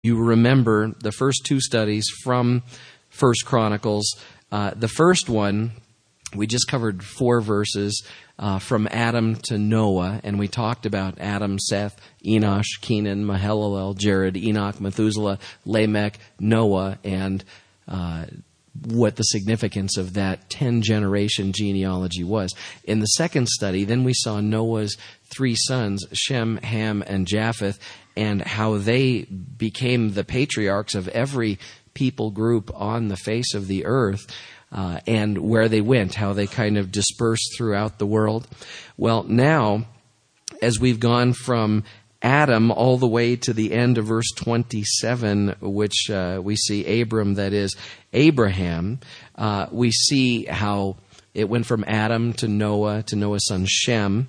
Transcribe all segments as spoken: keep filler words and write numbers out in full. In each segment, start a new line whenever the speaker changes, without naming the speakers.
you remember the first two studies from First Chronicles. Uh, the first one, we just covered four verses uh, from Adam to Noah, and we talked about Adam, Seth, Enosh, Kenan, Mahalalel, Jared, Enoch, Methuselah, Lamech, Noah, and uh, what the significance of that ten-generation genealogy was. In the second study, then we saw Noah's three sons, Shem, Ham, and Japheth, and how they became the patriarchs of every people group on the face of the earth, uh, and where they went, how they kind of dispersed throughout the world. Well, now, as we've gone from Adam all the way to the end of verse twenty-seven, which uh, we see Abram, that is Abraham, uh, we see how it went from Adam to Noah, to Noah's son Shem,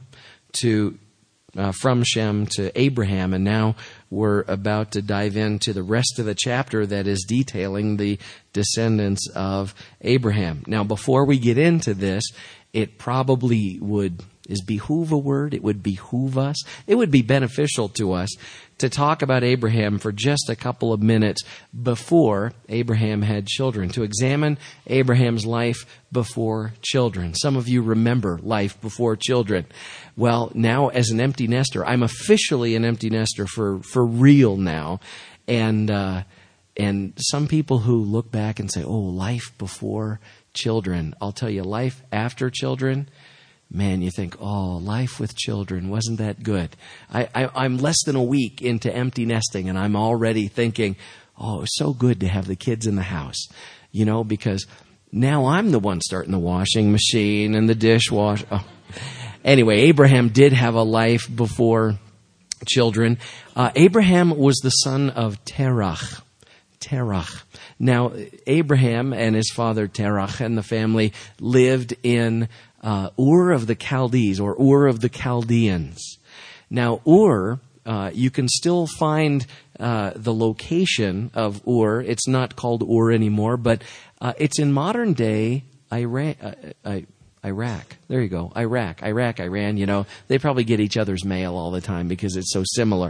to uh, from Shem to Abraham, and now we're about to dive into the rest of the chapter that is detailing the descendants of Abraham. Now, before we get into this, it probably would, is behoove a word? It would behoove us. It would be beneficial to us to talk about Abraham for just a couple of minutes before Abraham had children, to examine Abraham's life before children. Some of you remember life before children. Well, now as an empty nester, I'm officially an empty nester for, for real now. And, uh, and some people who look back and say, oh, life before children. I'll tell you, life after children, man, you think, oh, life with children, wasn't that good? I, I, I'm less than a week into empty nesting, and I'm already thinking, oh, it's so good to have the kids in the house, you know, because now I'm the one starting the washing machine and the dishwasher. Oh. Anyway, Abraham did have a life before children. Uh, Abraham was the son of Terach. Terach. Now, Abraham and his father Terach and the family lived in uh, Ur of the Chaldees, or Ur of the Chaldeans. Now, Ur, uh, you can still find uh, the location of Ur. It's not called Ur anymore, but uh, it's in modern day Iran. Uh, uh, Iraq. There you go. Iraq, Iraq, Iran. You know, they probably get each other's mail all the time because it's so similar.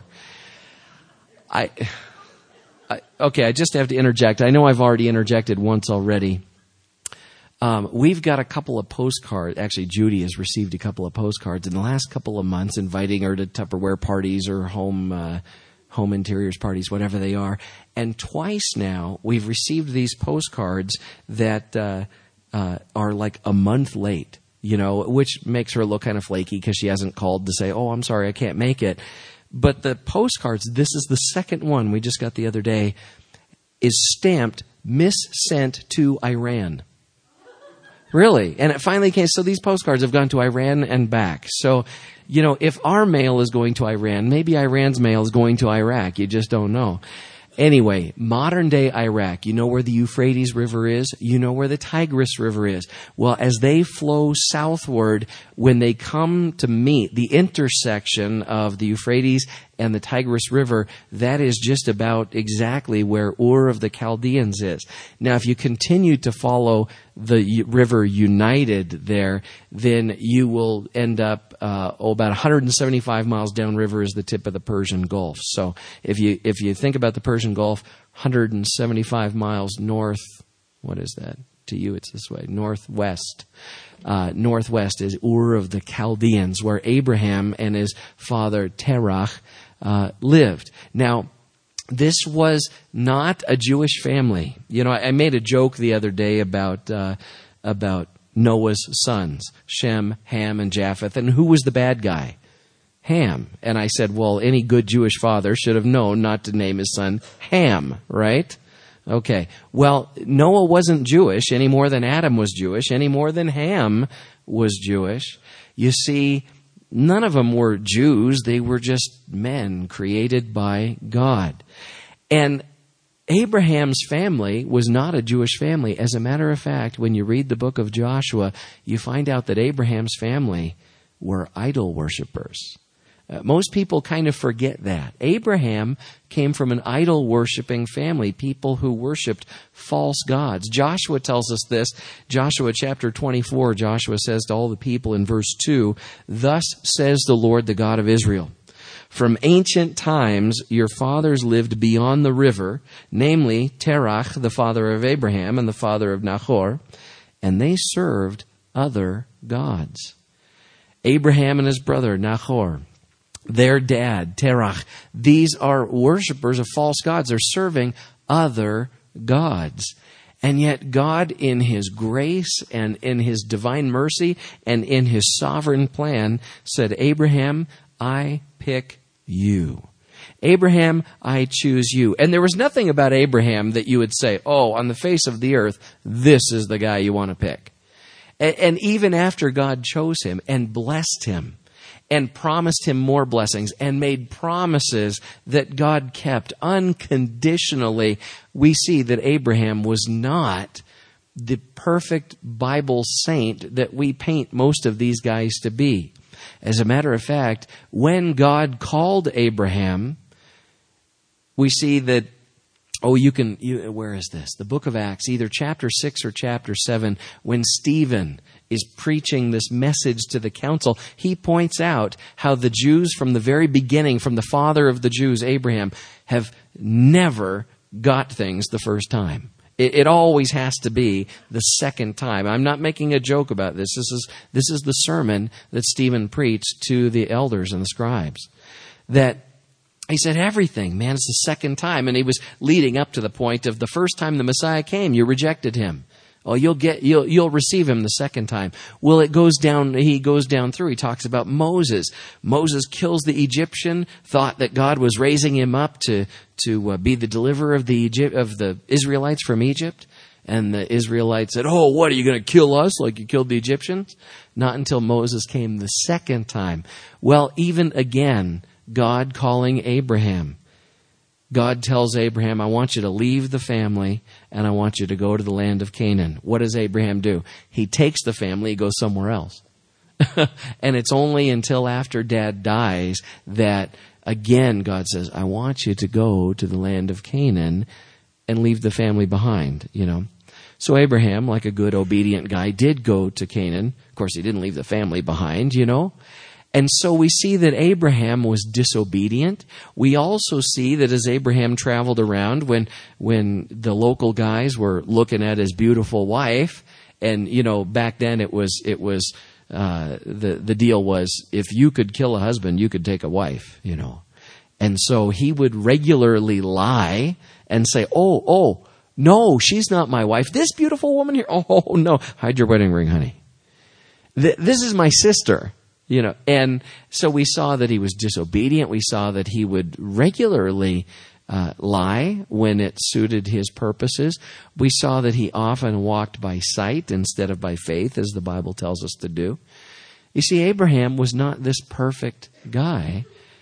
I. I, okay, I just have to interject. I know I've already interjected once already. Um, we've got a couple of postcards. Actually, Judy has received a couple of postcards in the last couple of months inviting her to Tupperware parties or home uh, home interiors parties, whatever they are. And twice now, we've received these postcards that uh, uh, are like a month late, you know, which makes her look kind of flaky because she hasn't called to say, oh, I'm sorry, I can't make it. But the postcards, this is the second one we just got the other day, is stamped missent to Iran. Really. And it finally came. So these postcards have gone to Iran and back. So, you know, if our mail is going to Iran, maybe Iran's mail is going to Iraq. You just don't know. Anyway, modern day Iraq, you know where the Euphrates River is? You know where the Tigris River is? Well, as they flow southward, when they come to meet the intersection of the Euphrates and the Tigris River, that is just about exactly where Ur of the Chaldeans is. Now, if you continue to follow the river United there, then you will end up uh, oh, about one hundred seventy-five miles downriver is the tip of the Persian Gulf. So if you if you think about the Persian Gulf, one hundred seventy-five miles north, what is that? To you, it's this way, northwest. Uh, northwest is Ur of the Chaldeans, where Abraham and his father Terach uh, lived. Now, this was not a Jewish family. You know, I made a joke the other day about uh, about Noah's sons, Shem, Ham, and Japheth, and who was the bad guy? Ham. And I said, well, any good Jewish father should have known not to name his son Ham, right? Okay. Well, Noah wasn't Jewish any more than Adam was Jewish, any more than Ham was Jewish. You see, none of them were Jews. They were just men created by God. And Abraham's family was not a Jewish family. As a matter of fact, when you read the book of Joshua, you find out that Abraham's family were idol worshipers. Uh, most people kind of forget that. Abraham came from an idol-worshiping family, people who worshipped false gods. Joshua tells us this. Joshua chapter twenty-four, Joshua says to all the people in verse two, "Thus says the Lord, the God of Israel, From ancient times, your fathers lived beyond the river, namely Terach, the father of Abraham and the father of Nahor, and they served other gods. Abraham and his brother Nahor, their dad Terach, these are worshipers of false gods. They're serving other gods. And yet God, in His grace and in His divine mercy and in His sovereign plan, said, Abraham, I pick you. Abraham, I choose you. And there was nothing about Abraham that you would say, oh, on the face of the earth, this is the guy you want to pick. And, and even after God chose him and blessed him and promised him more blessings and made promises that God kept unconditionally, we see that Abraham was not the perfect Bible saint that we paint most of these guys to be. As a matter of fact, when God called Abraham, we see that, oh, you can, you, where is this? The book of Acts, either chapter six or chapter seven, when Stephen is preaching this message to the council, he points out how the Jews from the very beginning, from the father of the Jews, Abraham, have never got things the first time. It, it always has to be the second time. I'm not making a joke about this. This is, this is the sermon that Stephen preached to the elders and the scribes. That he said everything, man, it's the second time. And he was leading up to the point of the first time the Messiah came, you rejected him. Oh, you'll get, you'll, you'll receive him the second time. Well, it goes down, he goes down through. He talks about Moses. Moses kills the Egyptian, thought that God was raising him up to, to uh, be the deliverer of the Egypt, of the Israelites from Egypt. And the Israelites said, oh, what, are you going to kill us like you killed the Egyptians? Not until Moses came the second time. Well, even again, God calling Abraham. God tells Abraham, I want you to leave the family and I want you to go to the land of Canaan. What does Abraham do? He takes the family, he goes somewhere else. And it's only until after Dad dies that, again, God says, I want you to go to the land of Canaan and leave the family behind, you know. So Abraham, like a good obedient guy, did go to Canaan. Of course, he didn't leave the family behind, you know. And so we see that Abraham was disobedient. We also see that as Abraham traveled around, when when the local guys were looking at his beautiful wife, and you know, back then it was it was uh, the the deal was, if you could kill a husband, you could take a wife, you know. And so he would regularly lie and say, "Oh, oh, no, she's not my wife. This beautiful woman here. Oh, no, hide your wedding ring, honey. Th- this is my sister." You know, and so we saw that he was disobedient. We saw that he would regularly uh, lie when it suited his purposes. We saw that he often walked by sight instead of by faith, as the Bible tells us to do. You see, Abraham was not this perfect guy.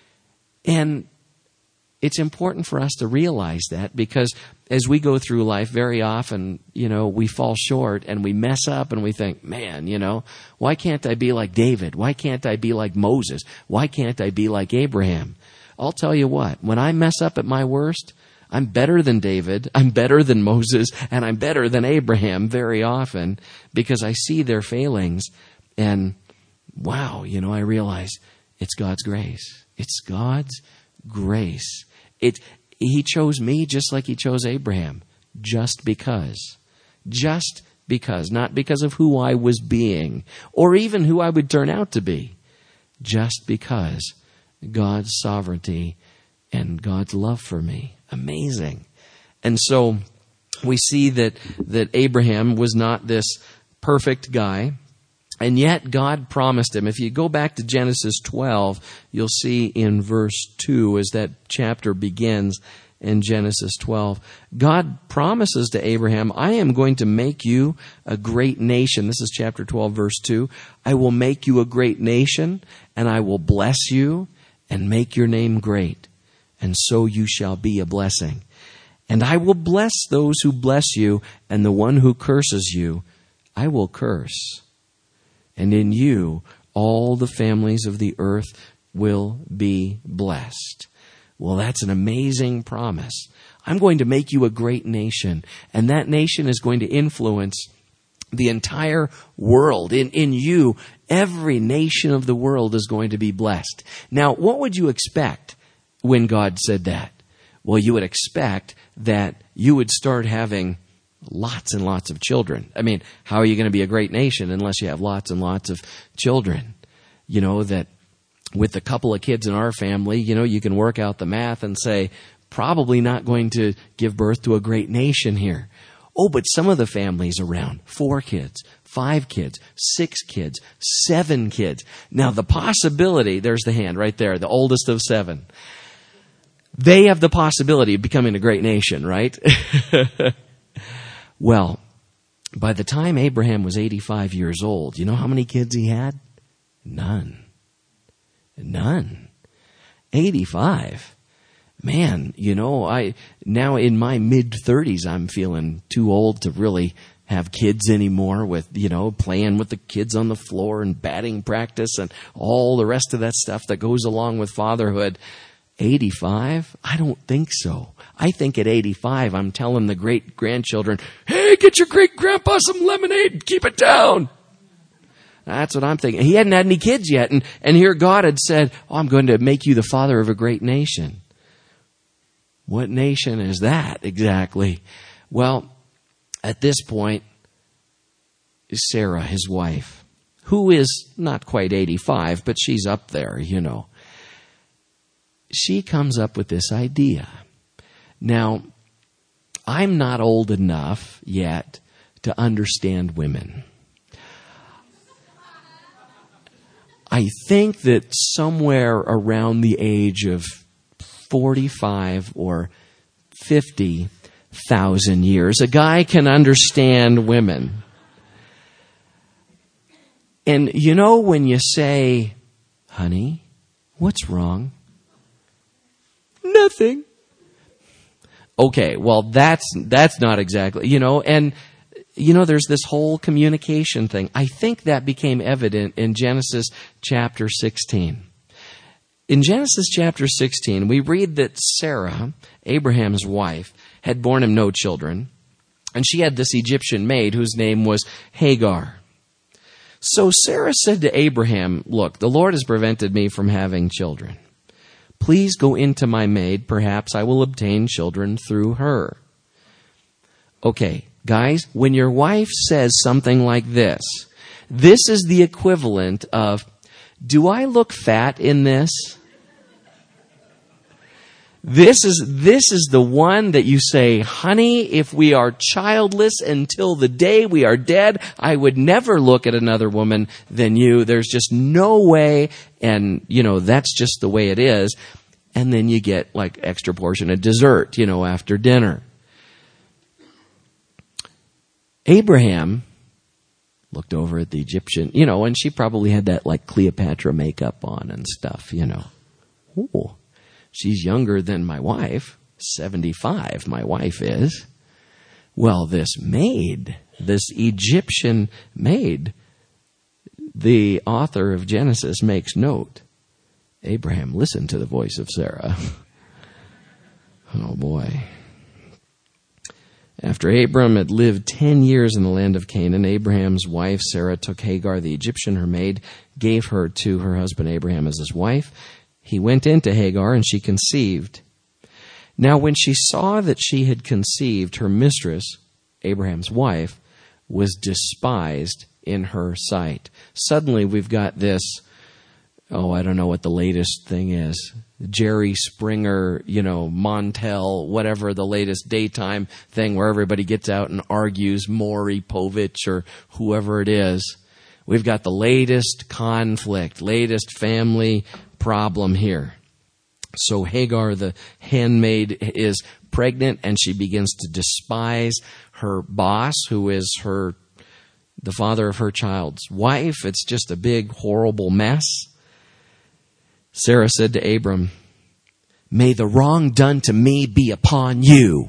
And it's important for us to realize that, because as we go through life, very often, you know, we fall short and we mess up and we think, man, you know, why can't I be like David? Why can't I be like Moses? Why can't I be like Abraham? I'll tell you what, when I mess up at my worst, I'm better than David, I'm better than Moses, and I'm better than Abraham very often, because I see their failings and wow, you know, I realize it's God's grace. It's God's grace. It, he chose me just like he chose Abraham, just because. Just because. Not because of who I was being, or even who I would turn out to be. Just because God's sovereignty and God's love for me. Amazing. And so we see that, that Abraham was not this perfect guy. And yet God promised him. If you go back to Genesis twelve, you'll see in verse two, as that chapter begins in Genesis twelve, God promises to Abraham, I am going to make you a great nation. This is chapter twelve, verse two. I will make you a great nation, and I will bless you and make your name great. And so you shall be a blessing. And I will bless those who bless you, and the one who curses you, I will curse. And in you, all the families of the earth will be blessed. Well, that's an amazing promise. I'm going to make you a great nation, and that nation is going to influence the entire world. In, in you, Every nation of the world is going to be blessed. Now, what would you expect when God said that? Well, you would expect that you would start having lots and lots of children. I mean, how are you going to be a great nation unless you have lots and lots of children? You know, that with a couple of kids in our family, you know, you can work out the math and say, probably not going to give birth to a great nation here. Oh, but some of the families around, four kids, five kids, six kids, seven kids. Now, the possibility, there's the hand right there, the oldest of seven. They have the possibility of becoming a great nation, right? Well, by the time Abraham was eighty-five years old, you know how many kids he had? None. None. eighty-five. Man, you know, I now in my mid-thirties, I'm feeling too old to really have kids anymore with, you know, playing with the kids on the floor and batting practice and all the rest of that stuff that goes along with fatherhood. eighty-five? I don't think so. I think at eighty-five, I'm telling the great-grandchildren, hey, get your great-grandpa some lemonade and keep it down. That's what I'm thinking. He hadn't had any kids yet, and, and here God had said, oh, I'm going to make you the father of a great nation. What nation is that exactly? Well, at this point, Sarah, his wife, who is not quite eighty-five, but she's up there, you know. She comes up with this idea. Now, I'm not old enough yet to understand women. I think that somewhere around the age of forty-five or fifty thousand years, a guy can understand women. And you know when you say, honey, what's wrong? Nothing. Okay, well, that's that's not exactly, you know, and, you know, there's this whole communication thing. I think that became evident in Genesis chapter sixteen. In Genesis chapter sixteen, we read that Sarah, Abraham's wife, had borne him no children, and she had this Egyptian maid whose name was Hagar. So Sarah said to Abraham, look, the Lord has prevented me from having children. Please go into my maid. Perhaps I will obtain children through her. Okay, guys, when your wife says something like this, this is the equivalent of, do I look fat in this? This is, this is the one that you say, honey, if we are childless until the day we are dead, I would never look at another woman than you. There's just no way. And, you know, that's just the way it is. And then you get like extra portion of dessert, you know, after dinner. Abraham looked over at the Egyptian, you know, and she probably had that like Cleopatra makeup on and stuff, you know. Ooh. She's younger than my wife, seventy-five, my wife is. Well, this maid, this Egyptian maid, the author of Genesis makes note. Abraham listened to the voice of Sarah. Oh boy. After Abram had lived ten years in the land of Canaan, Abraham's wife Sarah took Hagar the Egyptian, her maid, gave her to her husband Abraham as his wife. He went into Hagar, and she conceived. Now when she saw that she had conceived, her mistress, Abraham's wife, was despised in her sight. Suddenly we've got this, oh, I don't know what the latest thing is. Jerry Springer, you know, Montel, whatever the latest daytime thing where everybody gets out and argues, Maury Povich or whoever it is. We've got the latest conflict, latest family problem here. So Hagar, the handmaid, is pregnant, and she begins to despise her boss, who is her, the father of her child's wife. It's just a big, horrible mess. Sarah said to Abram, may the wrong done to me be upon you.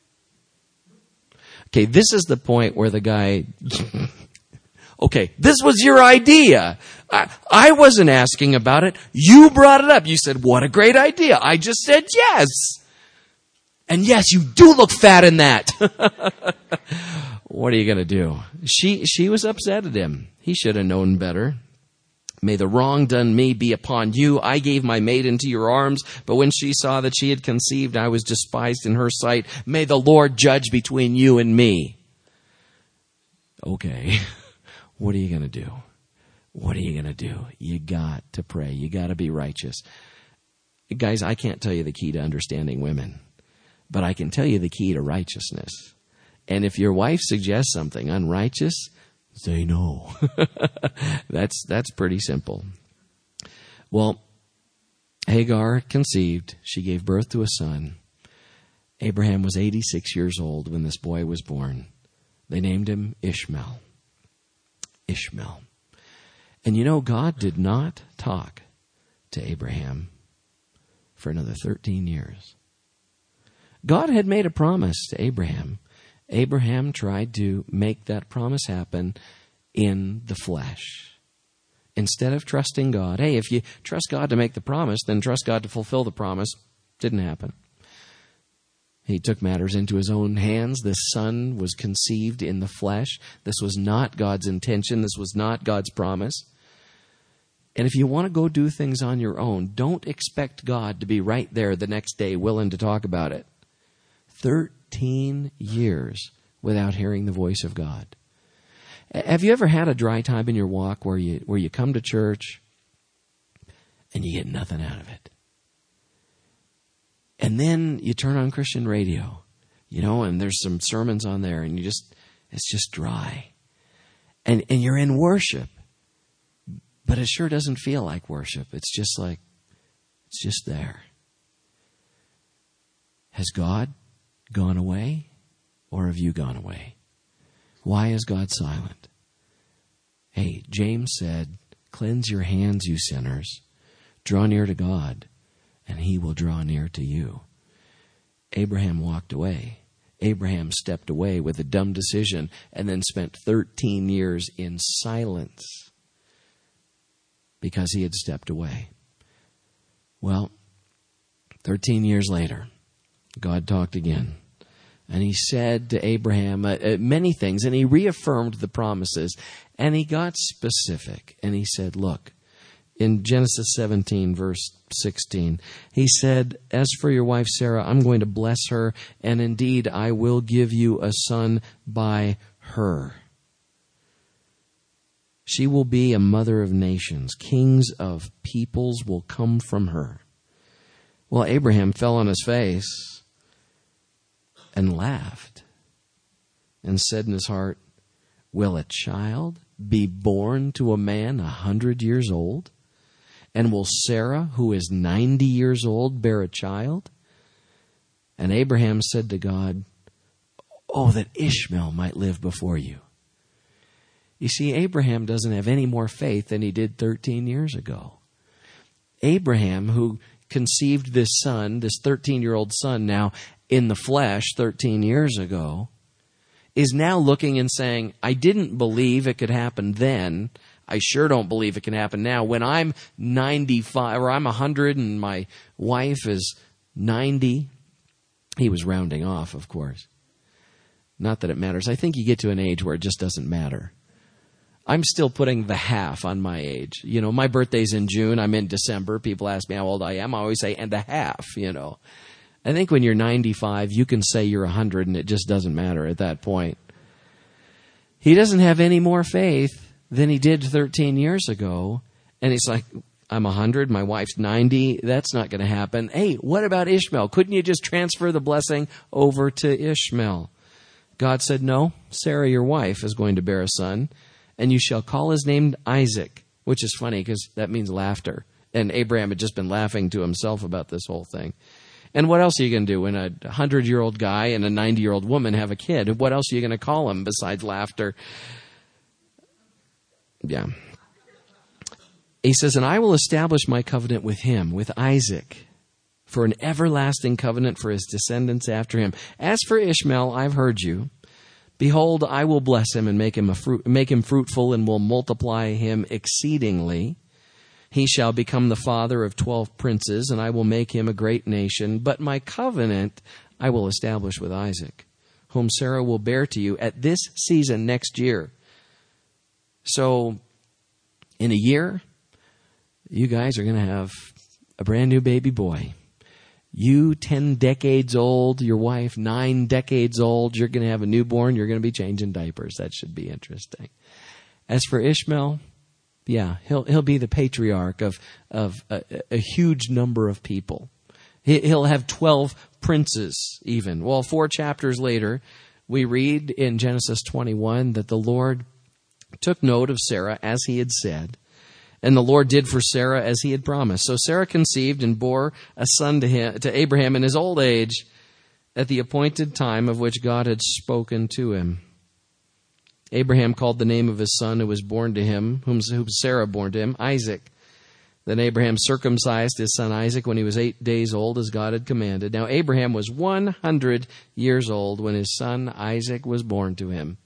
Okay, this is the point where the guy... Okay, this was your idea. I, I wasn't asking about it. You brought it up. You said, what a great idea. I just said yes. And yes, you do look fat in that. What are you going to do? She she was upset at him. He should have known better. May the wrong done me be upon you. I gave my maid into your arms, but when she saw that she had conceived, I was despised in her sight. May the Lord judge between you and me. Okay, what are you going to do? What are you going to do? You got to pray. You got to be righteous. Guys, I can't tell you the key to understanding women, but I can tell you the key to righteousness. And if your wife suggests something unrighteous, say no. that's that's pretty simple. Well, Hagar conceived. She gave birth to a son. Abraham was eighty-six years old when this boy was born. They named him Ishmael. Ishmael. And you know, God did not talk to Abraham for another thirteen years. God had made a promise to Abraham. Abraham tried to make that promise happen in the flesh. Instead of trusting God, hey, if you trust God to make the promise, then trust God to fulfill the promise. Didn't happen. He took matters into his own hands. This son was conceived in the flesh. This was not God's intention. This was not God's promise. And if you want to go do things on your own, don't expect God to be right there the next day willing to talk about it. Thirteen years without hearing the voice of God. Have you ever had a dry time in your walk where you where you come to church and you get nothing out of it? And then you turn on Christian radio, you know, and there's some sermons on there, and you just, it's just dry. And and you're in worship, but it sure doesn't feel like worship. It's just like, it's just there. Has God gone away, or have you gone away? Why is God silent? Hey, James said, cleanse your hands, you sinners. Draw near to God, and he will draw near to you. Abraham walked away. Abraham stepped away with a dumb decision and then spent thirteen years in silence because he had stepped away. Well, thirteen years later, God talked again. And he said to Abraham uh, uh, many things, and he reaffirmed the promises. And he got specific. And he said, look, in Genesis seventeen, verse sixteen, he said, as for your wife Sarah, I'm going to bless her, and indeed I will give you a son by her. She will be a mother of nations. Kings of peoples will come from her. Well, Abraham fell on his face and laughed and said in his heart, will a child be born to a man a hundred years old? And will Sarah, who is ninety years old, bear a child? And Abraham said to God, oh, that Ishmael might live before you. You see, Abraham doesn't have any more faith than he did thirteen years ago. Abraham, who conceived this son, this thirteen-year-old son now in the flesh thirteen years ago, is now looking and saying, I didn't believe it could happen then. I sure don't believe it can happen now. When I'm ninety-five, or I'm one hundred and my wife is ninety, he was rounding off, of course. Not that it matters. I think you get to an age where it just doesn't matter. I'm still putting the half on my age. You know, my birthday's in June. I'm in December. People ask me how old I am. I always say, and a half, you know. I think when you're ninety-five, you can say you're one hundred, and it just doesn't matter at that point. He doesn't have any more faith than he did thirteen years ago. And he's like, I'm one hundred, my wife's ninety. That's not going to happen. Hey, what about Ishmael? Couldn't you just transfer the blessing over to Ishmael? God said, no, Sarah, your wife, is going to bear a son, and you shall call his name Isaac, which is funny because that means laughter. And Abraham had just been laughing to himself about this whole thing. And what else are you going to do when a hundred-year-old guy and a ninety-year-old woman have a kid? What else are you going to call him besides laughter? Yeah. He says, and I will establish my covenant with him, with Isaac, for an everlasting covenant for his descendants after him. As for Ishmael, I've heard you. Behold, I will bless him and make him a fruit, make him fruitful, and will multiply him exceedingly. He shall become the father of twelve princes, and I will make him a great nation. But my covenant I will establish with Isaac, whom Sarah will bear to you at this season next year. So, in a year, you guys are going to have a brand new baby boy. You, ten decades old, your wife, nine decades old, you're going to have a newborn, you're going to be changing diapers. That should be interesting. As for Ishmael, yeah, he'll he'll be the patriarch of, of a, a huge number of people. He, he'll have twelve princes even. Well, four chapters later, we read in Genesis twenty-one that the Lord took note of Sarah as he had said, and the Lord did for Sarah as he had promised. So Sarah conceived and bore a son to him, to Abraham in his old age at the appointed time of which God had spoken to him. Abraham called the name of his son who was born to him, whom Sarah born to him, Isaac. Then Abraham circumcised his son Isaac when he was eight days old, as God had commanded. Now Abraham was one hundred years old when his son Isaac was born to him.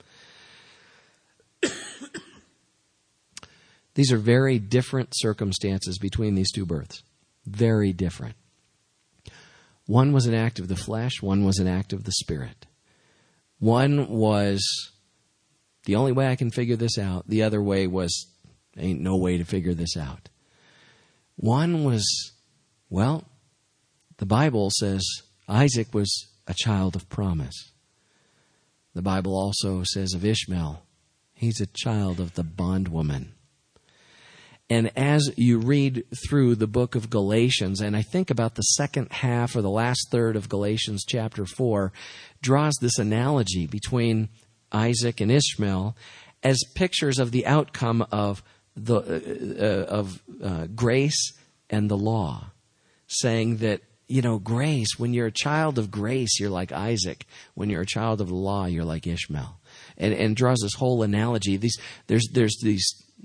These are very different circumstances between these two births. Very different. One was an act of the flesh, one was an act of the spirit. One was, the only way I can figure this out. The other way was, ain't no way to figure this out. One was, well, the Bible says Isaac was a child of promise. The Bible also says of Ishmael, he's a child of the bondwoman. And as you read through the book of Galatians, and I think about the second half or the last third of Galatians chapter four, draws this analogy between Isaac and Ishmael as pictures of the outcome of the uh, of uh, grace and the law, saying that, you know, grace, when you're a child of grace, you're like Isaac. When you're a child of the law, you're like Ishmael. And, and draws this whole analogy. These there's there's these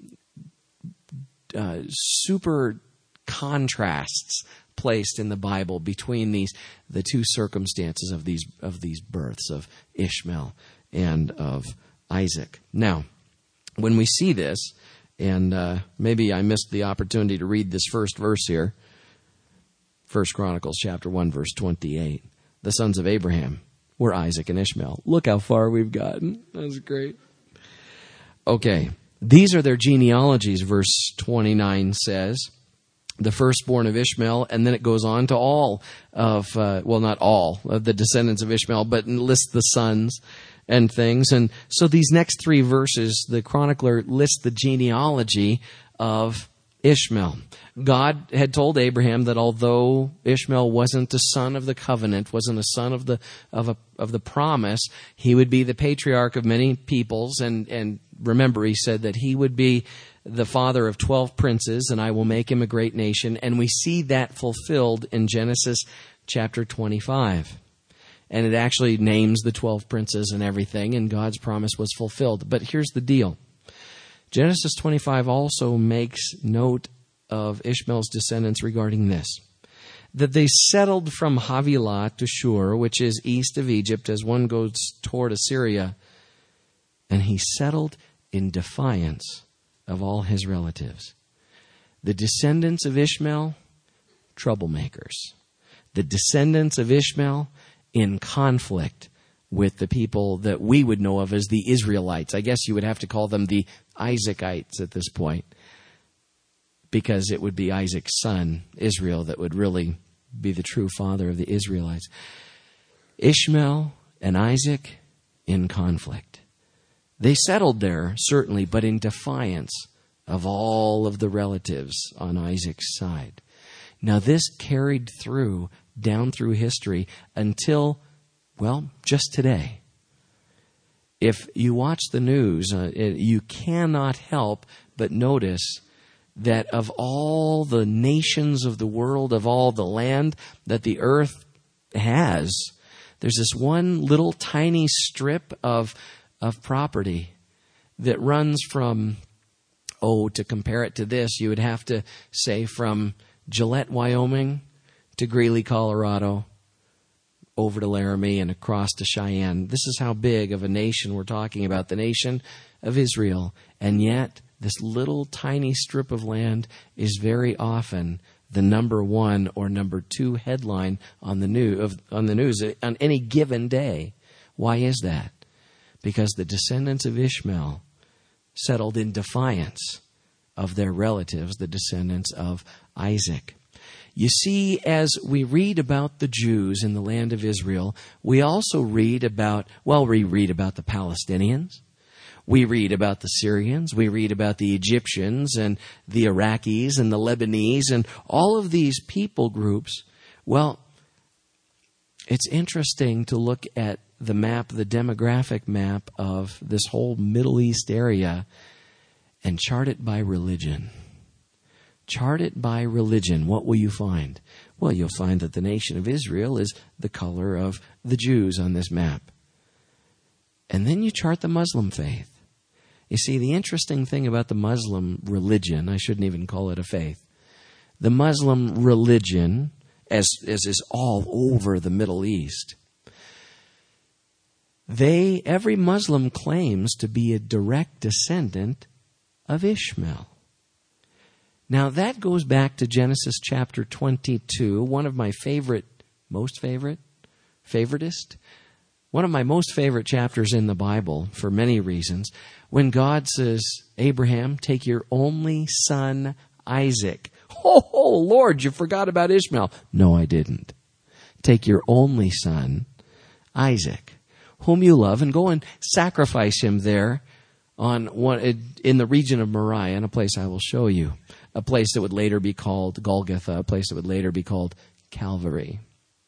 uh, super contrasts placed in the Bible between these the two circumstances of these of these births of Ishmael and of Isaac. Now, when we see this, and uh, maybe I missed the opportunity to read this first verse here, First Chronicles chapter one, verse twenty-eight. The sons of Abraham were Isaac and Ishmael. Look how far we've gotten. That's great. Okay, these are their genealogies, verse twenty-nine says. The firstborn of Ishmael, and then it goes on to all of, uh, well, not all of the descendants of Ishmael, but lists the sons and things. And so these next three verses, the chronicler lists the genealogy of Ishmael. God had told Abraham that although Ishmael wasn't the son of the covenant, wasn't a son of the of a, of the promise, he would be the patriarch of many peoples. And, and remember, he said that he would be the father of twelve princes, and I will make him a great nation. And we see that fulfilled in Genesis chapter twenty-five. And it actually names the twelve princes and everything, and God's promise was fulfilled. But here's the deal. Genesis twenty-five also makes note of Ishmael's descendants regarding this, that they settled from Havilah to Shur, which is east of Egypt, as one goes toward Assyria, and he settled in defiance of all his relatives. The descendants of Ishmael, troublemakers. The descendants of Ishmael in conflict with the people that we would know of as the Israelites. I guess you would have to call them the Isaacites at this point, because it would be Isaac's son, Israel, that would really be the true father of the Israelites. Ishmael and Isaac in conflict. They settled there, certainly, but in defiance of all of the relatives on Isaac's side. Now, this carried through, down through history, until, well, just today. If you watch the news, uh, it, you cannot help but notice that of all the nations of the world, of all the land that the earth has, there's this one little tiny strip of of property that runs from, oh, to compare it to this, you would have to say from Gillette, Wyoming to Greeley, Colorado, over to Laramie and across to Cheyenne. This is how big of a nation we're talking about, the nation of Israel. And yet, this little tiny strip of land is very often the number one or number two headline on the news, of, on the news on any given day. Why is that? Because the descendants of Ishmael settled in defiance of their relatives, the descendants of Isaac. You see, as we read about the Jews in the land of Israel, we also read about, well, we read about the Palestinians. We read about the Syrians. We read about the Egyptians and the Iraqis and the Lebanese and all of these people groups. Well, it's interesting to look at the map, the demographic map of this whole Middle East area and chart it by religion. Chart it by religion. What will you find? Well, you'll find that the nation of Israel is the color of the Jews on this map. And then you chart the Muslim faith. You see, the interesting thing about the Muslim religion, I shouldn't even call it a faith, the Muslim religion, as, as is all over the Middle East, they, every Muslim claims to be a direct descendant of Ishmael. Now that goes back to Genesis chapter twenty-two, one of my favorite, most favorite, favoritist, one of my most favorite chapters in the Bible for many reasons, when God says, Abraham, take your only son, Isaac. Oh, oh, Lord, you forgot about Ishmael. No, I didn't. Take your only son, Isaac, whom you love, and go and sacrifice him there on one, in the region of Moriah, in a place I will show you, a place that would later be called Golgotha, a place that would later be called Calvary.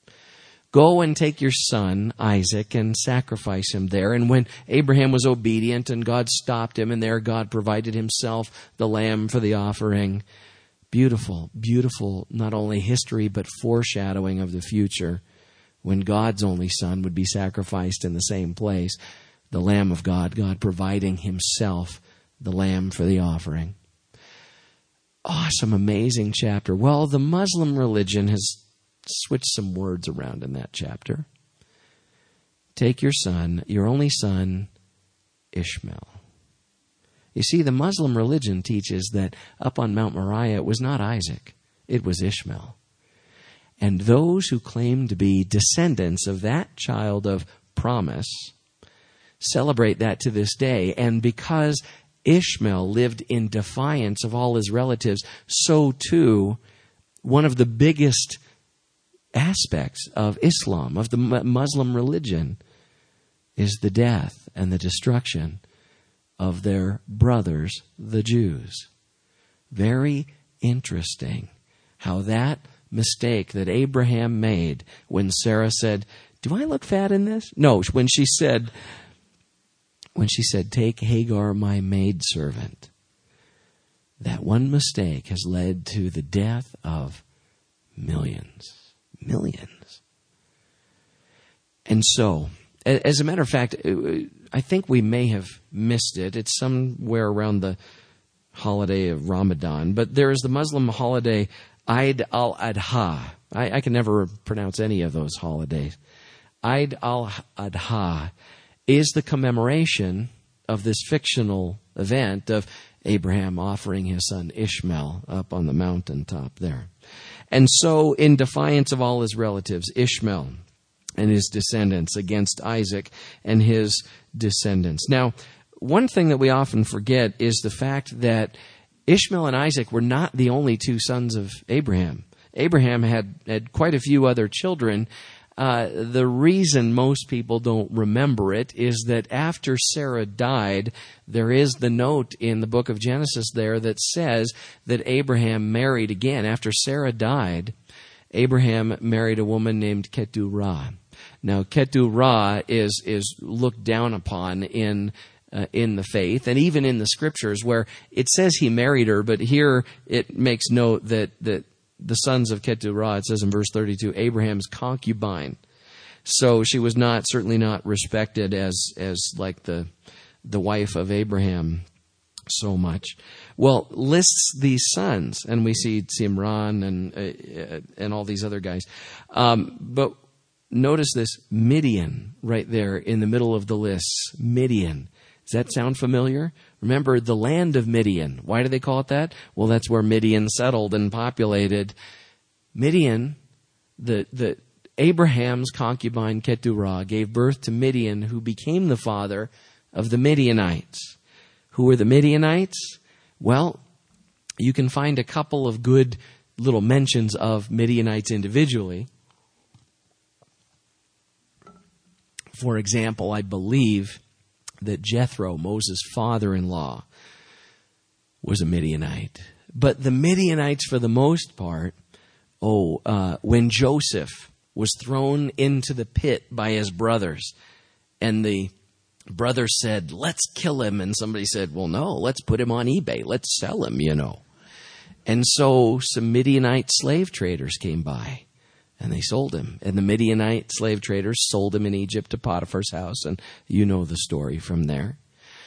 Go and take your son, Isaac, and sacrifice him there. And when Abraham was obedient and God stopped him, and there God provided himself the lamb for the offering. Beautiful, beautiful, not only history, but foreshadowing of the future when God's only son would be sacrificed in the same place. The Lamb of God, God providing himself the lamb for the offering. Awesome, amazing chapter. Well, the Muslim religion has switched some words around in that chapter. Take your son, your only son, Ishmael. You see, the Muslim religion teaches that up on Mount Moriah it was not Isaac, it was Ishmael. And those who claim to be descendants of that child of promise celebrate that to this day. And because Ishmael lived in defiance of all his relatives, so too one of the biggest aspects of Islam, of the Muslim religion, is the death and the destruction of their brothers, the Jews. Very interesting how that mistake that Abraham made when Sarah said, do I look fat in this? No, when she said, when she said, take Hagar, my maidservant. That one mistake has led to the death of millions. Millions. And so, as a matter of fact, I think we may have missed it. It's somewhere around the holiday of Ramadan. But there is the Muslim holiday Eid al-Adha. I, I can never pronounce any of those holidays. Eid al-Adha is the commemoration of this fictional event of Abraham offering his son Ishmael up on the mountaintop there. And so, in defiance of all his relatives, Ishmael and his descendants against Isaac and his descendants. Now, one thing that we often forget is the fact that Ishmael and Isaac were not the only two sons of Abraham. Abraham had, had quite a few other children. Uh, the reason most people don't remember it is that after Sarah died, there is the note in the book of Genesis there that says that Abraham married again. After Sarah died, Abraham married a woman named Keturah. Now, Keturah is is looked down upon in uh, in the faith and even in the scriptures where it says he married her, but here it makes note that that the sons of Keturah, it says in verse thirty-two, Abraham's concubine. So she was not, certainly not respected as, as like the, the wife of Abraham so much. Well, lists these sons, and we see Simran and, uh, and all these other guys. Um, but notice this, Midian, right there in the middle of the list. Midian. Does that sound familiar? Remember the land of Midian. Why do they call it that? Well, that's where Midian settled and populated. Midian, the the Abraham's concubine Keturah gave birth to Midian, who became the father of the Midianites. Who were the Midianites? Well, you can find a couple of good little mentions of Midianites individually. For example, I believe that Jethro, Moses' father-in-law, was a Midianite. But the Midianites, for the most part, oh, uh, when Joseph was thrown into the pit by his brothers, and the brothers said, let's kill him, and somebody said, well, no, let's put him on eBay. Let's sell him, you know. And so some Midianite slave traders came by, and they sold him. And the Midianite slave traders sold him in Egypt to Potiphar's house, and you know the story from there.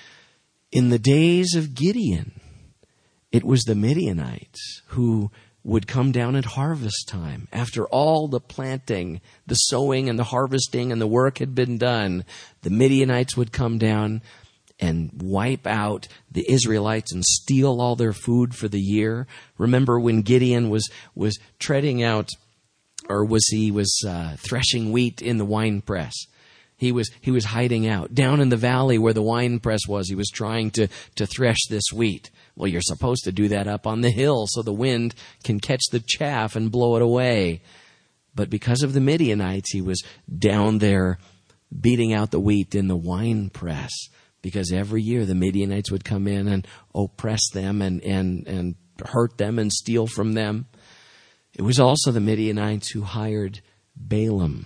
In the days of Gideon, it was the Midianites who would come down at harvest time. After all the planting, the sowing, and the harvesting, and the work had been done, the Midianites would come down and wipe out the Israelites and steal all their food for the year. Remember when Gideon was was treading out, or was he was uh, threshing wheat in the wine press? He was he was hiding out down in the valley where the wine press was. He was trying to to thresh this wheat. Well, you're supposed to do that up on the hill so the wind can catch the chaff and blow it away. But because of the Midianites, he was down there beating out the wheat in the wine press. Because every year the Midianites would come in and oppress them and, and, and hurt them and steal from them. It was also the Midianites who hired Balaam.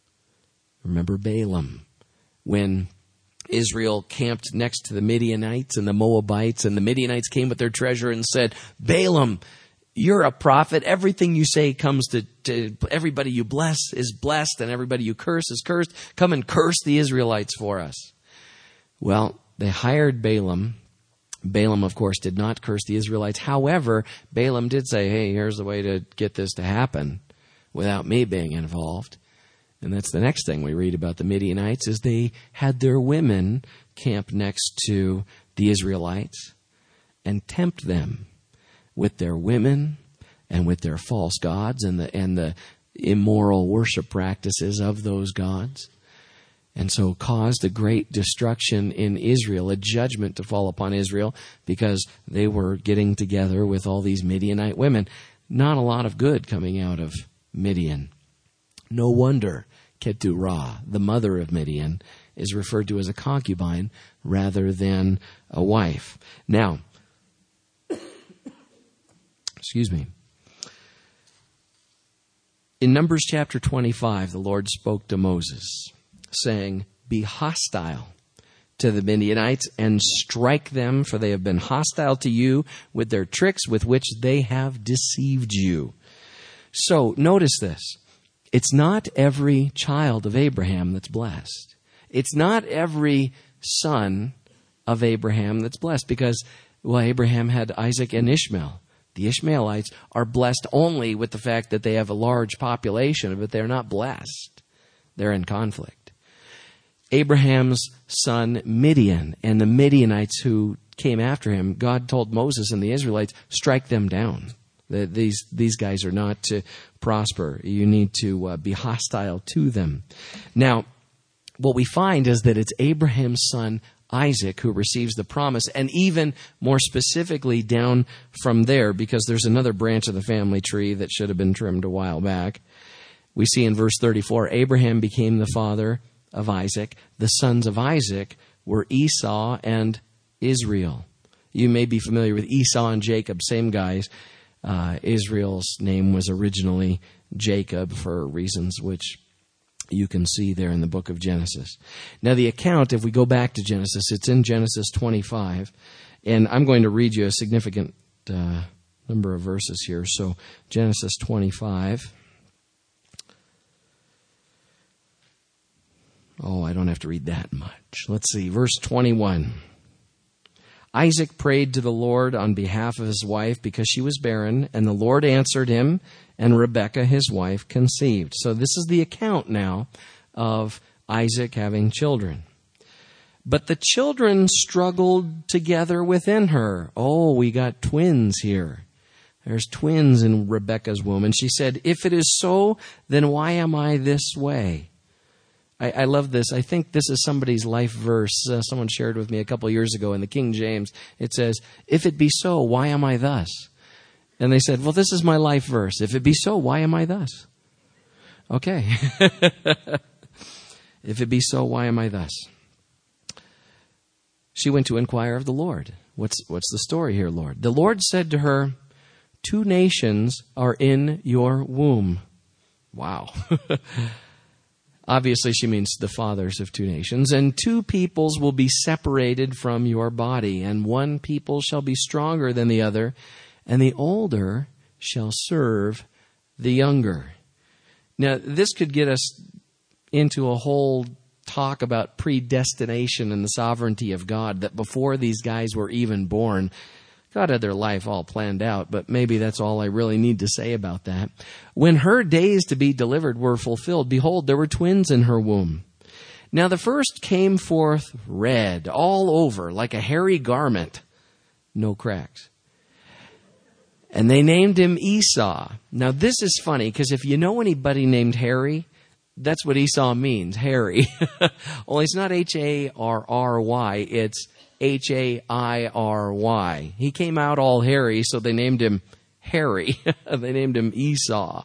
Remember Balaam? When Israel camped next to the Midianites and the Moabites, and the Midianites came with their treasure and said, Balaam, you're a prophet. Everything you say comes to, to everybody you bless is blessed, and everybody you curse is cursed. Come and curse the Israelites for us. Well, they hired Balaam. Balaam, of course, did not curse the Israelites. However, Balaam did say, hey, here's the way to get this to happen without me being involved. And that's the next thing we read about the Midianites, is they had their women camp next to the Israelites and tempt them with their women and with their false gods and the and the immoral worship practices of those gods. And so caused a great destruction in Israel, a judgment to fall upon Israel because they were getting together with all these Midianite women. Not a lot of good coming out of Midian. No wonder Keturah, the mother of Midian, is referred to as a concubine rather than a wife. Now, excuse me. In Numbers chapter twenty-five, the Lord spoke to Moses, saying, be hostile to the Midianites and strike them, for they have been hostile to you with their tricks with which they have deceived you. So notice this. It's not every child of Abraham that's blessed. It's not every son of Abraham that's blessed because, well, Abraham had Isaac and Ishmael. The Ishmaelites are blessed only with the fact that they have a large population, but they're not blessed. They're in conflict. Abraham's son Midian and the Midianites who came after him, God told Moses and the Israelites, strike them down. That these these guys are not to prosper. You need to uh, be hostile to them. Now, what we find is that it's Abraham's son Isaac who receives the promise, and even more specifically down from there, because there's another branch of the family tree that should have been trimmed a while back. We see in verse thirty-four, Abraham became the father of Isaac. The sons of Isaac were Esau and Israel. You may be familiar with Esau and Jacob, same guys. Uh, Israel's name was originally Jacob for reasons which you can see there in the book of Genesis. Now the account, if we go back to Genesis, it's in Genesis twenty-five, and I'm going to read you a significant uh, number of verses here. So Genesis twenty-five. Oh, I don't have to read that much. Let's see, verse twenty-one. Isaac prayed to the Lord on behalf of his wife because she was barren, and the Lord answered him, and Rebekah, his wife, conceived. So this is the account now of Isaac having children. But the children struggled together within her. Oh, we got twins here. There's twins in Rebekah's womb. And she said, if it is so, then why am I this way? I, I love this. I think this is somebody's life verse. Uh, someone shared with me a couple years ago in the King James. It says, "If it be so, why am I thus?" And they said, well, this is my life verse. If it be so, why am I thus? Okay. If it be so, why am I thus? She went to inquire of the Lord. What's, what's the story here, Lord? The Lord said to her, two nations are in your womb. Wow. Obviously, she means the fathers of two nations. And two peoples will be separated from your body, and one people shall be stronger than the other, and the older shall serve the younger. Now, this could get us into a whole talk about predestination and the sovereignty of God, that before these guys were even born, God had their life all planned out, but maybe that's all I really need to say about that. When her days to be delivered were fulfilled, behold, there were twins in her womb. Now the first came forth red all over, like a hairy garment, no cracks. And they named him Esau. Now this is funny, because if you know anybody named Harry, that's what Esau means, hairy. Only it's not H A R R Y, it's H A I R Y. He came out all hairy, so they named him Harry. They named him Esau.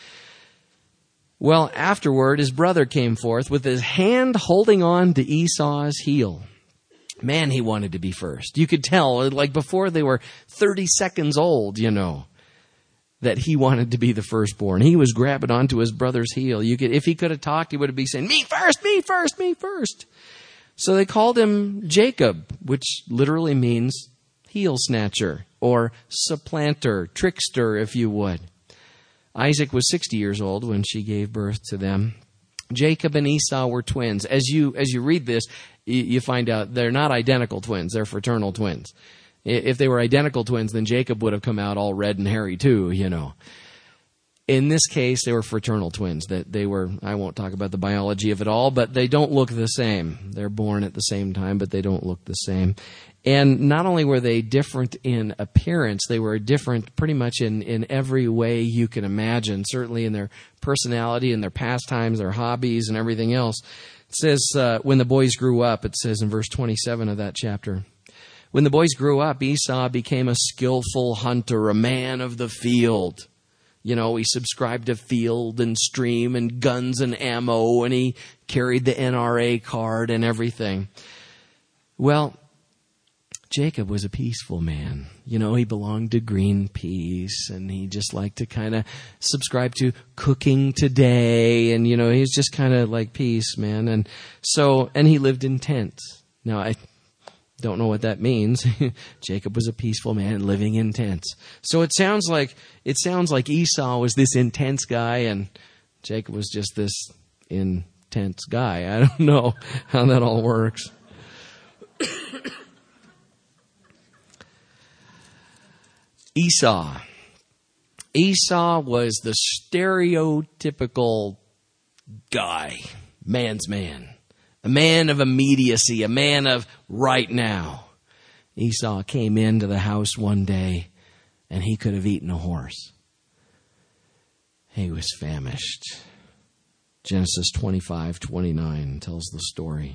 Well, afterward, his brother came forth with his hand holding on to Esau's heel. Man, he wanted to be first. You could tell, like before they were thirty seconds old, you know, that he wanted to be the firstborn. He was grabbing onto his brother's heel. You could, if he could have talked, he would have been saying, me first, me first, me first. So they called him Jacob, which literally means heel snatcher or supplanter, trickster, if you would. Isaac was sixty years old when she gave birth to them. Jacob and Esau were twins. As you as you read this, you find out they're not identical twins. They're fraternal twins. If they were identical twins, then Jacob would have come out all red and hairy too, you know. In this case, they were fraternal twins. That they were, I won't talk about the biology of it all, but they don't look the same. They're born at the same time, but they don't look the same. And not only were they different in appearance, they were different pretty much in, in every way you can imagine, certainly in their personality and their pastimes, their hobbies, and everything else. It says, uh, when the boys grew up, it says in verse twenty-seven of that chapter, when the boys grew up, Esau became a skillful hunter, a man of the field. You know, he subscribed to Field and Stream and Guns and Ammo, and he carried the N R A card and everything. Well, Jacob was a peaceful man. You know, he belonged to Greenpeace, and he just liked to kind of subscribe to Cooking Today, and, you know, he's just kind of like peace, man. And so, and he lived in tents. Now, I don't know what that means. Jacob was a peaceful man living in tents. So it sounds like it sounds like Esau was this intense guy, and Jacob was just this intense guy. I don't know how that all works. Esau. Esau was the stereotypical guy, man's man. A man of immediacy, a man of right now. Esau came into the house one day, and he could have eaten a horse. He was famished. Genesis twenty-five twenty-nine tells the story.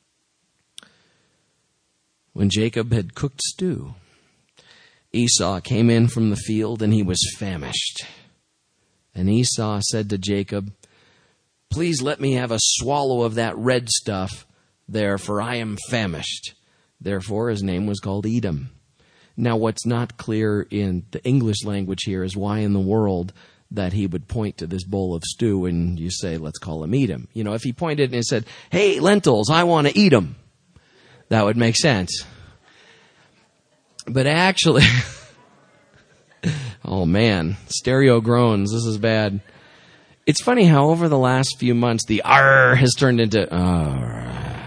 When Jacob had cooked stew, Esau came in from the field, and he was famished. And Esau said to Jacob, please let me have a swallow of that red stuff there, for I am famished. Therefore, his name was called Edom. Now, what's not clear in the English language here is why in the world that he would point to this bowl of stew and you say, let's call him Edom. You know, if he pointed and he said, hey, lentils, I want to eat them, that would make sense. But actually, oh man, stereo groans, this is bad. It's funny how over the last few months, the R has turned into R.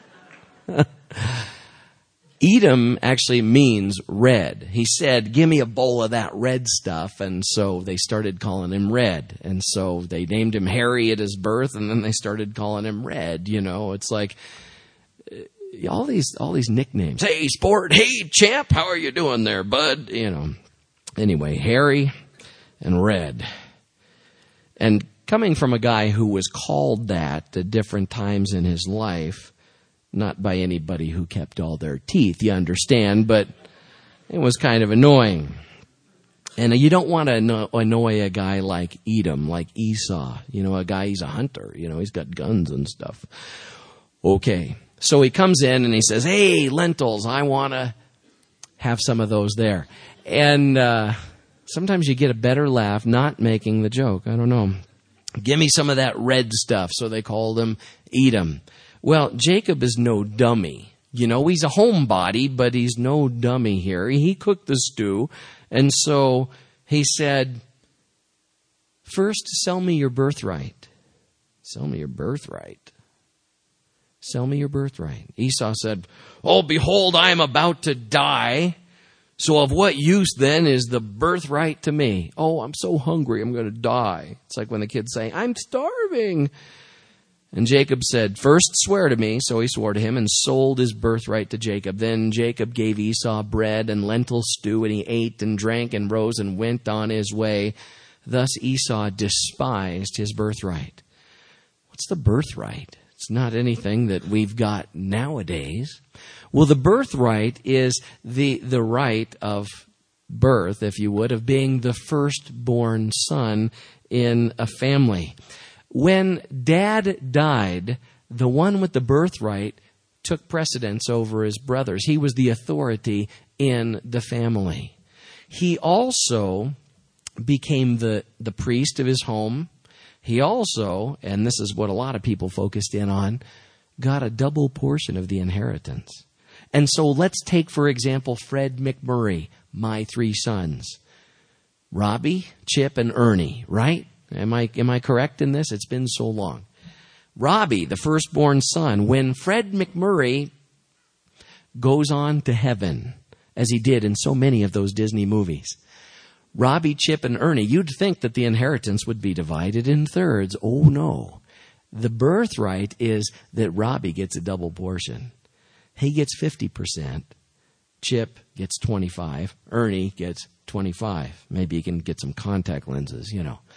Edom actually means red. He said, give me a bowl of that red stuff. And so they started calling him Red. And so they named him Harry at his birth, and then they started calling him Red. You know, it's like all these all these nicknames. Hey, sport. Hey, champ. How are you doing there, bud? You know. Anyway, Harry and Red. And coming from a guy who was called that at different times in his life, not by anybody who kept all their teeth, you understand, but it was kind of annoying. And you don't want to annoy a guy like Edom, like Esau. You know, a guy, he's a hunter. You know, he's got guns and stuff. Okay. So he comes in and he says, hey, lentils, I want to have some of those there. And uh, sometimes you get a better laugh not making the joke. I don't know. Give me some of that red stuff. So they called him Edom. Well, Jacob is no dummy. You know, he's a homebody, but he's no dummy here. He cooked the stew. And so he said, first, sell me your birthright. Sell me your birthright. Sell me your birthright. Esau said, oh, behold, I am about to die. So of what use then is the birthright to me? Oh, I'm so hungry, I'm going to die. It's like when the kids say, I'm starving. And Jacob said, first swear to me. So he swore to him and sold his birthright to Jacob. Then Jacob gave Esau bread and lentil stew, and he ate and drank and rose and went on his way. Thus Esau despised his birthright. What's the birthright? It's not anything that we've got nowadays. Well, the birthright is the, the right of birth, if you would, of being the firstborn son in a family. When Dad died, the one with the birthright took precedence over his brothers. He was the authority in the family. He also became the, the priest of his home. He also, and this is what a lot of people focused in on, got a double portion of the inheritance. And so let's take, for example, Fred McMurray, my three sons. Robbie, Chip, and Ernie, right? Am I am I correct in this? It's been so long. Robbie, the firstborn son, when Fred McMurray goes on to heaven, as he did in so many of those Disney movies, Robbie, Chip, and Ernie, you'd think that the inheritance would be divided in thirds. Oh, no. The birthright is that Robbie gets a double portion. He gets fifty percent. Chip gets twenty-five. Ernie gets twenty-five. Maybe he can get some contact lenses, you know.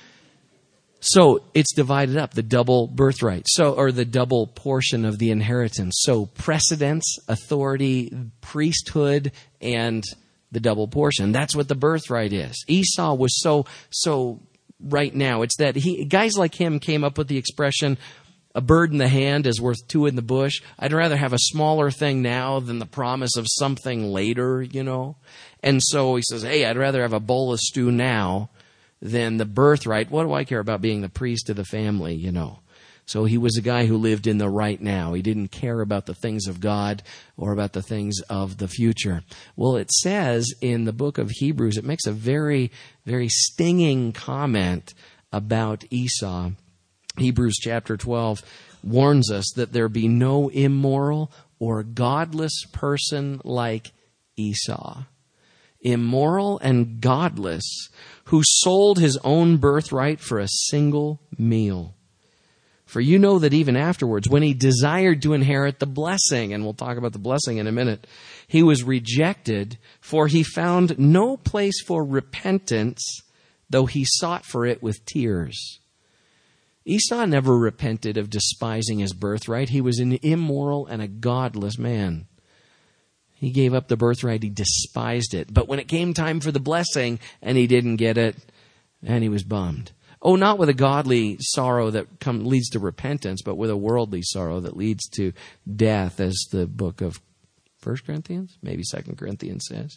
So it's divided up, the double birthright, so or the double portion of the inheritance. So precedence, authority, priesthood, and the double portion. That's what the birthright is. Esau was so so right now. It's that he guys like him came up with the expression, a bird in the hand is worth two in the bush. I'd rather have a smaller thing now than the promise of something later, you know. And so he says, hey, I'd rather have a bowl of stew now than the birthright. What do I care about being the priest of the family, you know? So he was a guy who lived in the right now. He didn't care about the things of God or about the things of the future. Well, it says in the book of Hebrews, it makes a very, very stinging comment about Esau. Hebrews chapter twelve warns us that there be no immoral or godless person like Esau. Immoral and godless, who sold his own birthright for a single meal. For you know that even afterwards, when he desired to inherit the blessing, and we'll talk about the blessing in a minute, he was rejected, for he found no place for repentance, though he sought for it with tears. Esau never repented of despising his birthright. He was an immoral and a godless man. He gave up the birthright. He despised it. But when it came time for the blessing and he didn't get it, and he was bummed. Oh, not with a godly sorrow that come, leads to repentance, but with a worldly sorrow that leads to death, as the book of First Corinthians, maybe Second Corinthians says.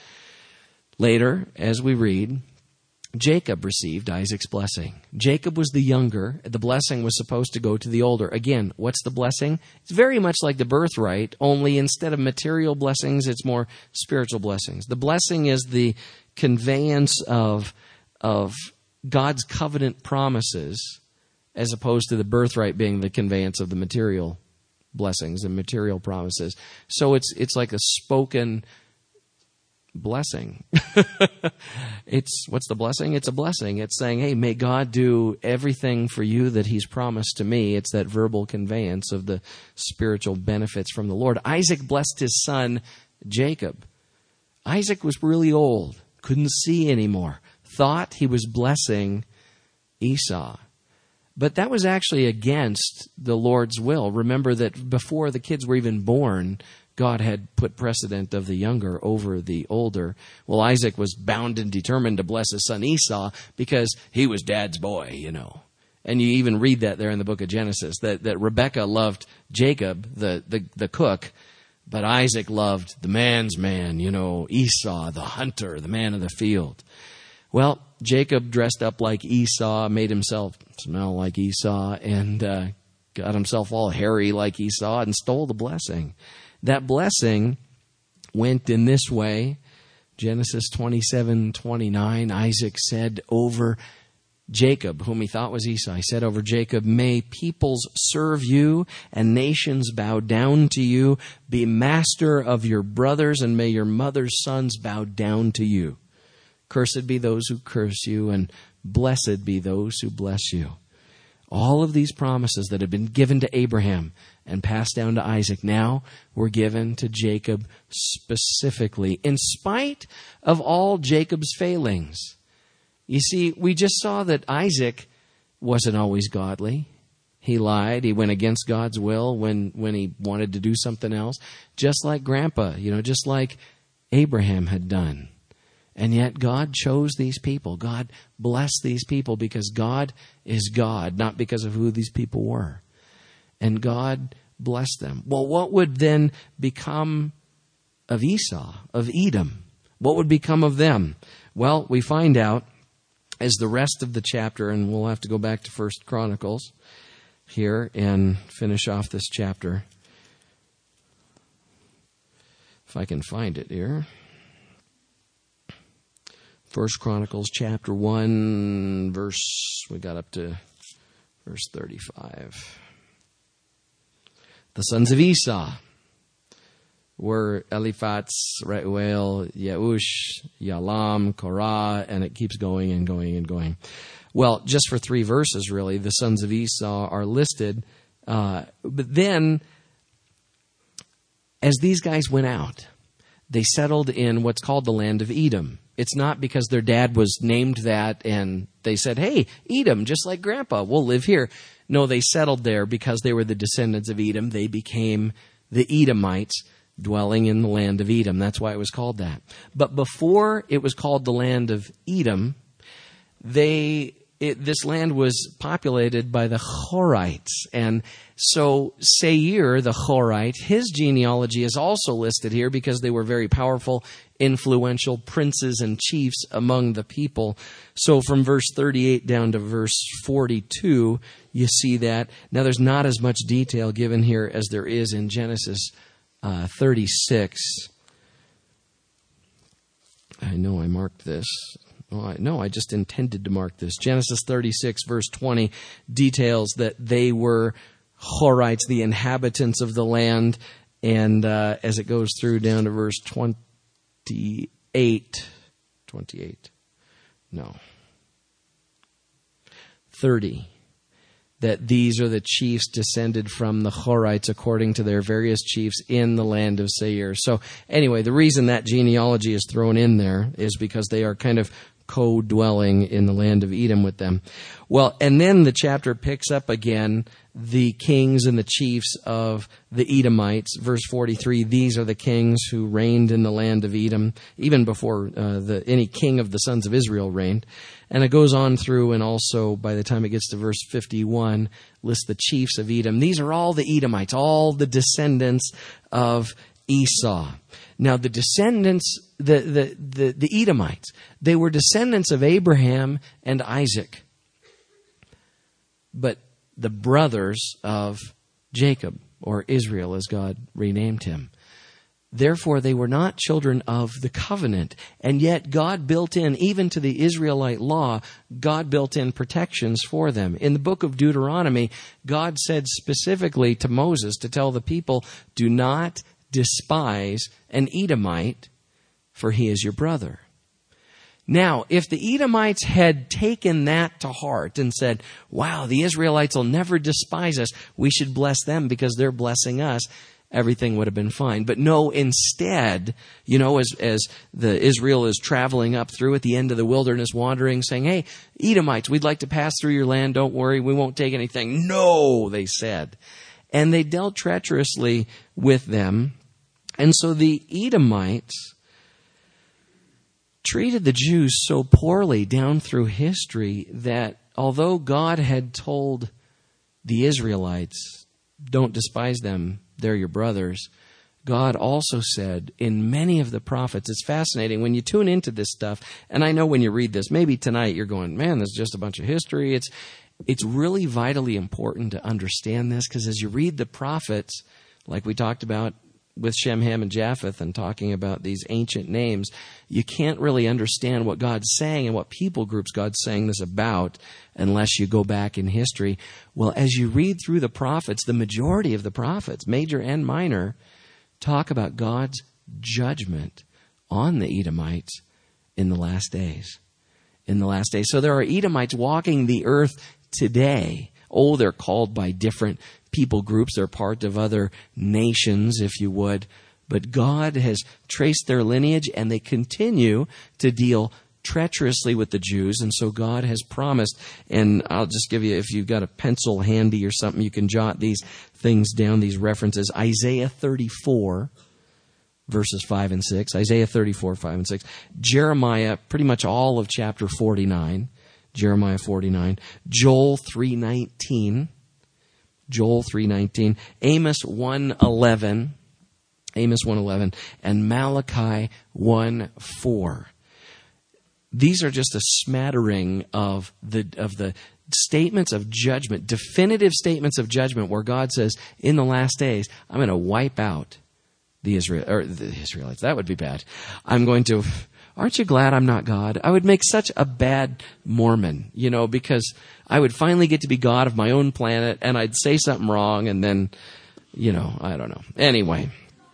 Later, as we read, Jacob received Isaac's blessing. Jacob was the younger. The blessing was supposed to go to the older. Again, what's the blessing? It's very much like the birthright, only instead of material blessings, it's more spiritual blessings. The blessing is the conveyance of, of God's covenant promises, as opposed to the birthright being the conveyance of the material blessings and material promises. So it's it's like a spoken blessing. It's what's the blessing? It's a blessing. It's saying, hey, may God do everything for you that he's promised to me. It's that verbal conveyance of the spiritual benefits from the Lord. Isaac blessed his son Jacob. Isaac was really old, couldn't see anymore, thought he was blessing Esau. But that was actually against the Lord's will. Remember that before the kids were even born, God had put precedent of the younger over the older. Well, Isaac was bound and determined to bless his son Esau because he was dad's boy, you know. And you even read that there in the book of Genesis, that, that Rebekah loved Jacob, the, the, the cook, but Isaac loved the man's man, you know, Esau, the hunter, the man of the field. Well, Jacob dressed up like Esau, made himself smell like Esau, and uh, got himself all hairy like Esau and stole the blessing. That blessing went in this way. Genesis twenty-seven twenty-nine, Isaac said over Jacob, whom he thought was Esau, he said over Jacob, "May peoples serve you and nations bow down to you. Be master of your brothers, and may your mother's sons bow down to you. Cursed be those who curse you, and blessed be those who bless you." All of these promises that had been given to Abraham and passed down to Isaac now were given to Jacob specifically, in spite of all Jacob's failings. You see, we just saw that Isaac wasn't always godly. He lied. He went against God's will when, when he wanted to do something else, just like Grandpa, you know, just like Abraham had done. And yet God chose these people. God blessed these people because God is God, not because of who these people were. And God blessed them. Well, what would then become of Esau, of Edom? What would become of them? Well, we find out as the rest of the chapter, and we'll have to go back to First Chronicles here and finish off this chapter. If I can find it here. First Chronicles chapter one, verse, we got up to verse thirty-five. The sons of Esau were Eliphaz, Reuel, Yeush, Yalam, Korah, and it keeps going and going and going. Well, just for three verses, really, the sons of Esau are listed. Uh, but then, as these guys went out, they settled in what's called the land of Edom. It's not because their dad was named that and they said, "Hey, Edom, just like Grandpa, we'll live here." No, they settled there because they were the descendants of Edom. They became the Edomites, dwelling in the land of Edom. That's why it was called that. But before it was called the land of Edom, they it, this land was populated by the Horites. And so Seir, the Horite, his genealogy is also listed here because they were very powerful, influential princes and chiefs among the people. So from verse thirty-eight down to verse forty-two, you see that. Now there's not as much detail given here as there is in Genesis uh, thirty-six. I know I marked this. Oh, I, no, I just intended to mark this. Genesis thirty-six, verse twenty, details that they were Horites, the inhabitants of the land. And uh, as it goes through down to verse twenty-eight, twenty-eight, no, thirty, that these are the chiefs descended from the Horites according to their various chiefs in the land of Seir. So anyway, the reason that genealogy is thrown in there is because they are kind of co-dwelling in the land of Edom with them. Well, and then the chapter picks up again the kings and the chiefs of the Edomites. Verse forty-three, these are the kings who reigned in the land of Edom, even before uh, the, any king of the sons of Israel reigned. And it goes on through, and also by the time it gets to verse fifty-one, lists the chiefs of Edom. These are all the Edomites, all the descendants of Esau. Now, the descendants, the, the, the, the Edomites, they were descendants of Abraham and Isaac, but the brothers of Jacob, or Israel as God renamed him. Therefore, they were not children of the covenant. And yet God built in, even to the Israelite law, God built in protections for them. In the book of Deuteronomy, God said specifically to Moses to tell the people, do not despise an Edomite, for he is your brother. Now, if the Edomites had taken that to heart and said, wow, the Israelites will never despise us, we should bless them because they're blessing us, everything would have been fine. But no, instead, you know, as, as the Israel is traveling up through at the end of the wilderness wandering, saying, hey, Edomites, we'd like to pass through your land. Don't worry, we won't take anything. No, they said. And they dealt treacherously with them. And so the Edomites treated the Jews so poorly down through history that although God had told the Israelites, don't despise them, they're your brothers, God also said in many of the prophets, it's fascinating when you tune into this stuff, and I know when you read this, maybe tonight you're going, man, this is just a bunch of history. It's It's really vitally important to understand this, because as you read the prophets, like we talked about with Shem, Ham, and Japheth and talking about these ancient names, you can't really understand what God's saying and what people groups God's saying this about unless you go back in history. Well, as you read through the prophets, the majority of the prophets, major and minor, talk about God's judgment on the Edomites in the last days. In the last days. So there are Edomites walking the earth today. Oh, they're called by different people groups. They're part of other nations, if you would. But God has traced their lineage, and they continue to deal treacherously with the Jews. And so God has promised, and I'll just give you, if you've got a pencil handy or something, you can jot these things down, these references. Isaiah thirty-four, verses five and six. Isaiah thirty-four, five and six. Jeremiah, pretty much all of chapter forty-nine. Jeremiah forty-nine. Joel three nineteen. Joel three nineteen. Amos one eleven. Amos one eleven. And Malachi one four. These are just a smattering of the of the statements of judgment, definitive statements of judgment, where God says, in the last days, I'm going to wipe out the Israel or the Israelites. That would be bad. I'm going to. Aren't you glad I'm not God? I would make such a bad Mormon, you know, because I would finally get to be God of my own planet, and I'd say something wrong, and then, you know, I don't know. Anyway,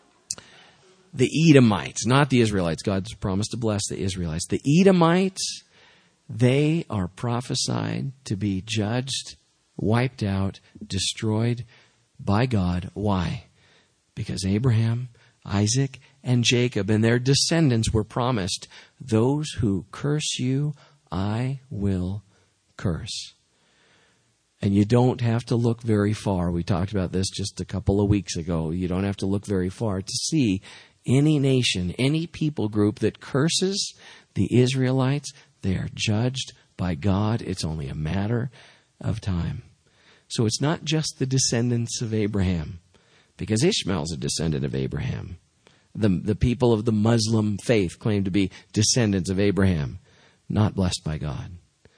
the Edomites, not the Israelites. God's promised to bless the Israelites. The Edomites, they are prophesied to be judged, wiped out, destroyed by God. Why? Because Abraham, Isaac, and Jacob and their descendants were promised, those who curse you, I will curse. And you don't have to look very far. We talked about this just a couple of weeks ago. You don't have to look very far to see any nation, any people group that curses the Israelites. They are judged by God. It's only a matter of time. So it's not just the descendants of Abraham, because Ishmael's a descendant of Abraham. The, the people of the Muslim faith claim to be descendants of Abraham, not blessed by God.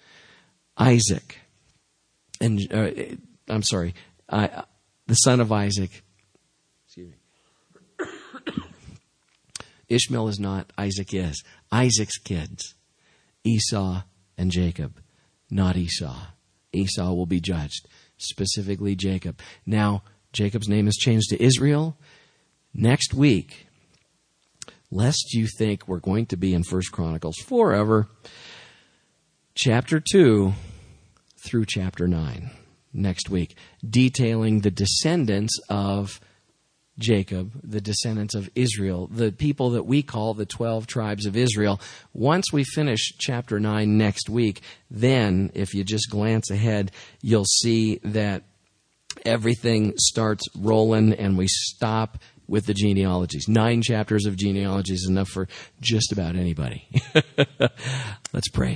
Isaac, and uh, I'm sorry, uh, the son of Isaac. Excuse me. Ishmael is not, Isaac is. Isaac's kids, Esau and Jacob, not Esau. Esau will be judged, specifically Jacob. Now, Jacob's name is changed to Israel. Next week, lest you think we're going to be in First Chronicles forever, chapter two through chapter nine, next week, detailing the descendants of Jacob, the descendants of Israel, the people that we call the twelve tribes of Israel. Once we finish chapter nine next week, then, if you just glance ahead, you'll see that everything starts rolling and we stop with the genealogies. Nine chapters of genealogies is enough for just about anybody. Let's pray.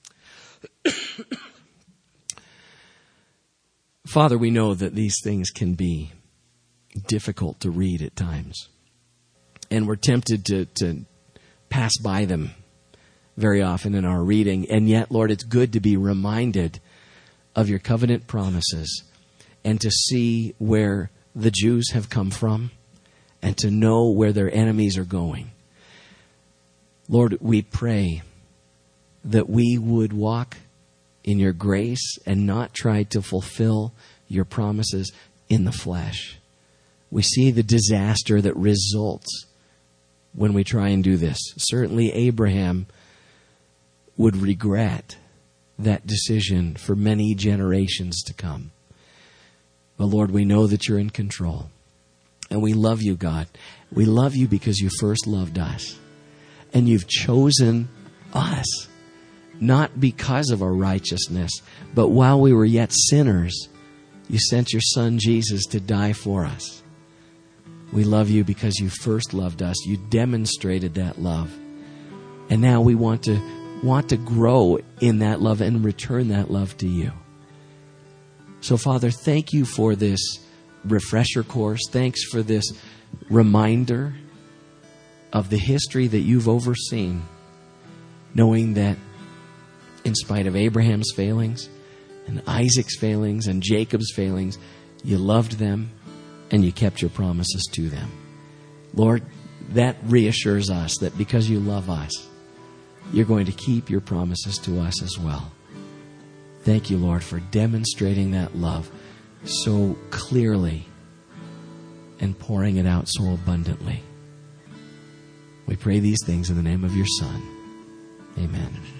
Father, we know that these things can be difficult to read at times. And we're tempted to, to pass by them very often in our reading. And yet, Lord, it's good to be reminded of your covenant promises and to see where the Jews have come from, and to know where their enemies are going. Lord, we pray that we would walk in your grace and not try to fulfill your promises in the flesh. We see the disaster that results when we try and do this. Certainly Abraham would regret that decision for many generations to come. But Lord, we know that you're in control. And we love you, God. We love you because you first loved us. And you've chosen us. Not because of our righteousness, but while we were yet sinners, you sent your Son Jesus to die for us. We love you because you first loved us. You demonstrated that love. And now we want to want to grow in that love and return that love to you. So, Father, thank you for this refresher course. Thanks for this reminder of the history that you've overseen, knowing that in spite of Abraham's failings and Isaac's failings and Jacob's failings, you loved them and you kept your promises to them. Lord, that reassures us that because you love us, you're going to keep your promises to us as well. Thank you, Lord, for demonstrating that love so clearly and pouring it out so abundantly. We pray these things in the name of your Son. Amen.